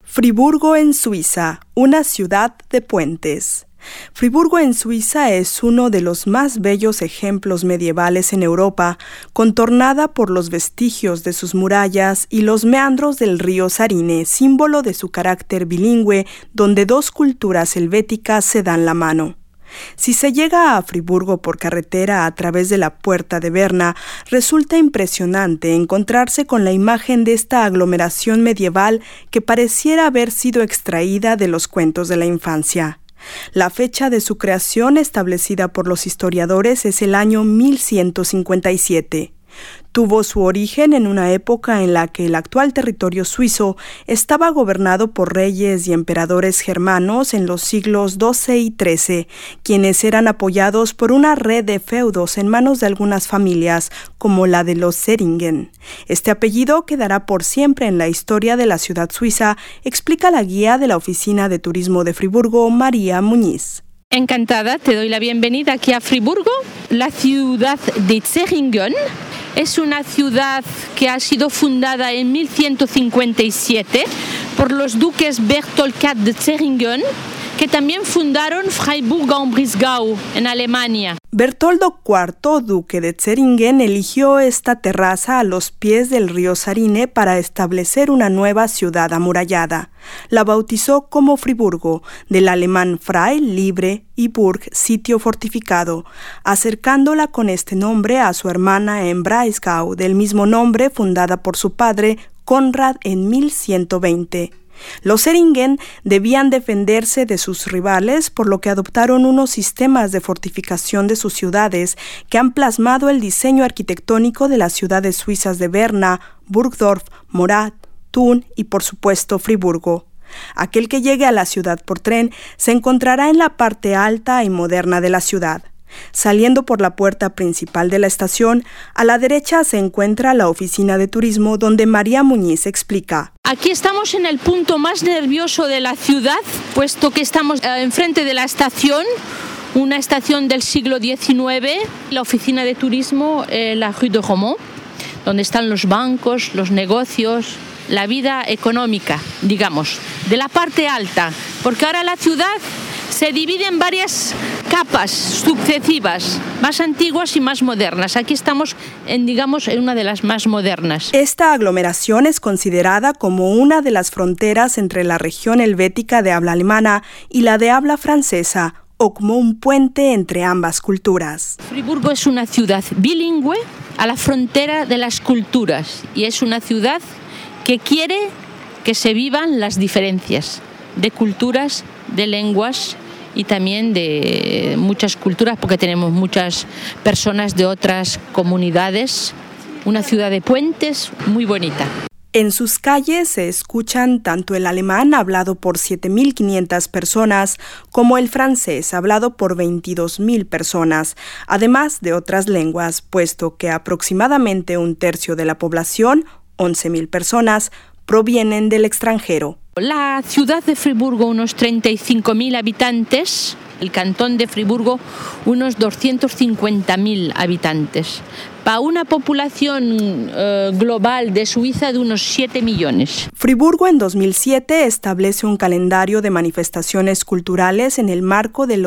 Friburgo en Suiza, una ciudad de puentes. Friburgo en Suiza es uno de los más bellos ejemplos medievales en Europa, contornada por los vestigios de sus murallas y los meandros del río Sarine, símbolo de su carácter bilingüe, donde dos culturas helvéticas se dan la mano. Si se llega a Friburgo por carretera a través de la Puerta de Berna, resulta impresionante encontrarse con la imagen de esta aglomeración medieval que pareciera haber sido extraída de los cuentos de la infancia. La fecha de su creación establecida por los historiadores es el año 1157. Tuvo su origen en una época en la que el actual territorio suizo estaba gobernado por reyes y emperadores germanos en los siglos XII y XIII, quienes eran apoyados por una red de feudos en manos de algunas familias, como la de los Zeringen. Este apellido quedará por siempre en la historia de la ciudad suiza, explica la guía de la Oficina de Turismo de Friburgo, María Muñiz. Encantada, te doy la bienvenida aquí a Friburgo, la ciudad de Zeringen. Es una ciudad que ha sido fundada en 1157 por los duques Berthold de Zeringen, que también fundaron Freiburg-en-Brisgau, en Alemania. Bertoldo IV, duque de Zeringen, eligió esta terraza a los pies del río Sarine para establecer una nueva ciudad amurallada. La bautizó como Friburgo, del alemán Frei, libre, y Burg, sitio fortificado, acercándola con este nombre a su hermana en Breisgau, del mismo nombre, fundada por su padre, Conrad, en 1120. Los Zeringen debían defenderse de sus rivales, por lo que adoptaron unos sistemas de fortificación de sus ciudades que han plasmado el diseño arquitectónico de las ciudades suizas de Berna, Burgdorf, Morat, Thun y, por supuesto, Friburgo. Aquel que llegue a la ciudad por tren se encontrará en la parte alta y moderna de la ciudad. Saliendo por la puerta principal de la estación, a la derecha se encuentra la oficina de turismo donde María Muñiz explica. Aquí estamos en el punto más nervioso de la ciudad, puesto que estamos enfrente de la estación, una estación del siglo XIX, la oficina de turismo, la Rue de Romont, donde están los bancos, los negocios, la vida económica, digamos, de la parte alta, porque ahora la ciudad se divide en varias capas sucesivas, más antiguas y más modernas. Aquí estamos en una de las más modernas. Esta aglomeración es considerada como una de las fronteras entre la región helvética de habla alemana y la de habla francesa, o como un puente entre ambas culturas. Friburgo es una ciudad bilingüe a la frontera de las culturas y es una ciudad que quiere que se vivan las diferencias de culturas, de lenguas y también de muchas culturas, porque tenemos muchas personas de otras comunidades. Una ciudad de puentes muy bonita. En sus calles se escuchan tanto el alemán, hablado por 7.500 personas, como el francés, hablado por 22.000 personas, además de otras lenguas, puesto que aproximadamente un tercio de la población, 11.000 personas, provienen del extranjero. La ciudad de Friburgo, unos 35.000 habitantes. El cantón de Friburgo, unos 250.000 habitantes. Para una población global de Suiza de unos 7 millones. Friburgo en 2007 establece un calendario de manifestaciones culturales en el marco del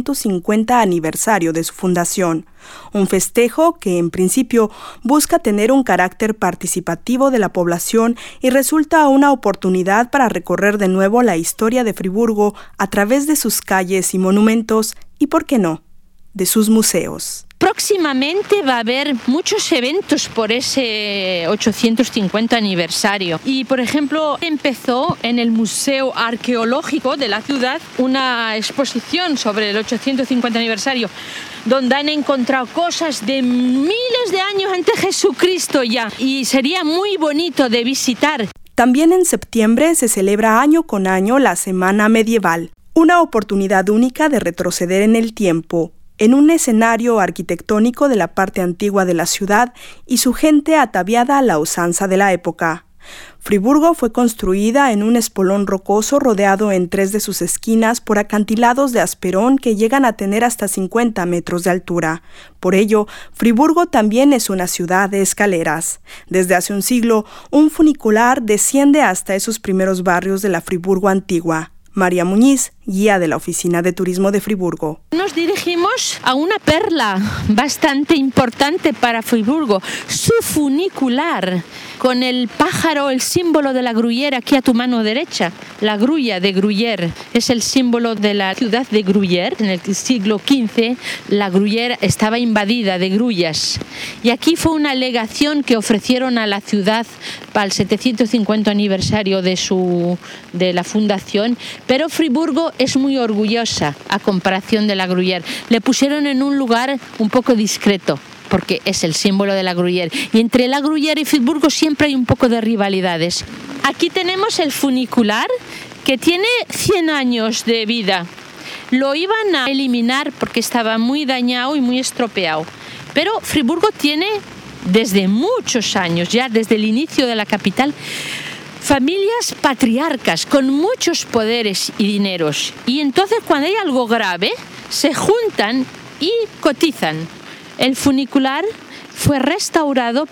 850 aniversario de su fundación. Un festejo que, en principio, busca tener un carácter participativo de la población y resulta una oportunidad para recorrer de nuevo la historia de Friburgo a través de sus calles y monumentos y, ¿por qué no?, de sus museos. Próximamente va a haber muchos eventos por ese 850 aniversario. Y, por ejemplo, empezó en el Museo Arqueológico de la ciudad una exposición sobre el 850 aniversario, donde han encontrado cosas de miles de años antes de Jesucristo ya. Y sería muy bonito de visitar. También en septiembre se celebra año con año la Semana Medieval, una oportunidad única de retroceder en el tiempo, en un escenario arquitectónico de la parte antigua de la ciudad y su gente ataviada a la usanza de la época. Friburgo fue construida en un espolón rocoso rodeado en 3 de sus esquinas por acantilados de asperón que llegan a tener hasta 50 metros de altura. Por ello, Friburgo también es una ciudad de escaleras. Desde hace un siglo, un funicular desciende hasta esos primeros barrios de la Friburgo antigua. María Muñiz, guía de la Oficina de Turismo de Friburgo. Nos dirigimos a una perla bastante importante para Friburgo, su funicular, con el pájaro, el símbolo de la Gruyère aquí a tu mano derecha. La grulla de Gruyère es el símbolo de la ciudad de Gruyère. En el siglo XV la Gruyère estaba invadida de grullas y aquí fue una legación que ofrecieron a la ciudad para el 750 aniversario de la fundación, pero Friburgo es muy orgullosa a comparación de la Gruyère. Le pusieron en un lugar un poco discreto, porque es el símbolo de la Gruyère. Y entre la Gruyère y Friburgo siempre hay un poco de rivalidades. Aquí tenemos el funicular, que tiene 100 años de vida. Lo iban a eliminar porque estaba muy dañado y muy estropeado. Pero Friburgo tiene, desde muchos años, ya desde el inicio de la capital, familias patriarcas con muchos poderes y dineros. Y entonces cuando hay algo grave, se juntan y cotizan. El funicular fue restaurado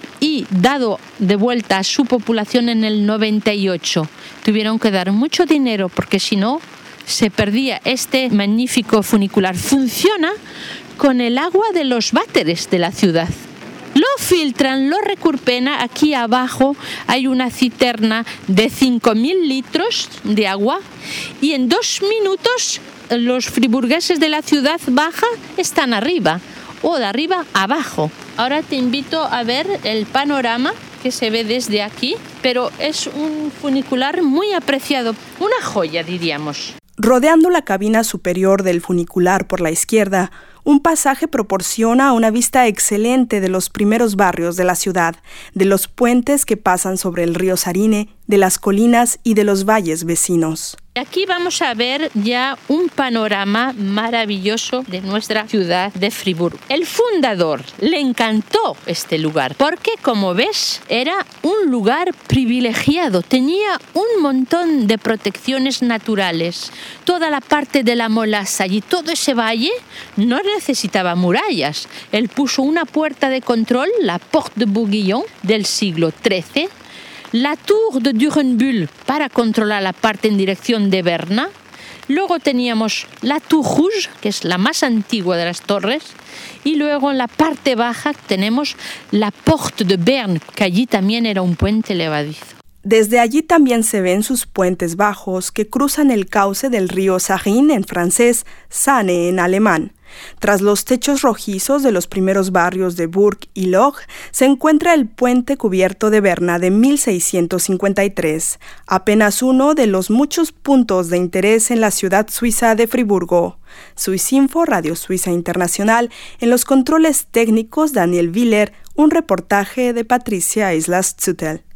y dado de vuelta a su población en el 98. Tuvieron que dar mucho dinero porque si no se perdía este magnífico funicular. Funciona con el agua de los váteres de la ciudad. Lo filtran, lo recurpen. Aquí abajo hay una cisterna de 5.000 litros de agua y en 2 minutos los friburgueses de la ciudad baja están arriba o de arriba abajo. Ahora te invito a ver el panorama que se ve desde aquí, pero es un funicular muy apreciado, una joya diríamos. Rodeando la cabina superior del funicular por la izquierda, un pasaje proporciona una vista excelente de los primeros barrios de la ciudad, de los puentes que pasan sobre el río Sarine, de las colinas y de los valles vecinos. Aquí vamos a ver ya un panorama maravilloso de nuestra ciudad de Friburgo. El fundador le encantó este lugar porque, como ves, era un lugar privilegiado. Tenía un montón de protecciones naturales. Toda la parte de la Molaza y todo ese valle no necesitaba murallas. Él puso una puerta de control, la Porte de Bourguillon, del siglo XIII, la Tour de Durenbuhl para controlar la parte en dirección de Berna. Luego teníamos la Tour Rouge, que es la más antigua de las torres, y luego en la parte baja tenemos la Porte de Berne, que allí también era un puente levadizo. Desde allí también se ven sus puentes bajos que cruzan el cauce del río Sarine en francés, Sane en alemán. Tras los techos rojizos de los primeros barrios de Burg y Loch, se encuentra el puente cubierto de Berna de 1653, apenas uno de los muchos puntos de interés en la ciudad suiza de Friburgo. Suisinfo, Radio Suiza Internacional, en los controles técnicos Daniel Willer, un reportaje de Patricia Islas-Züttel.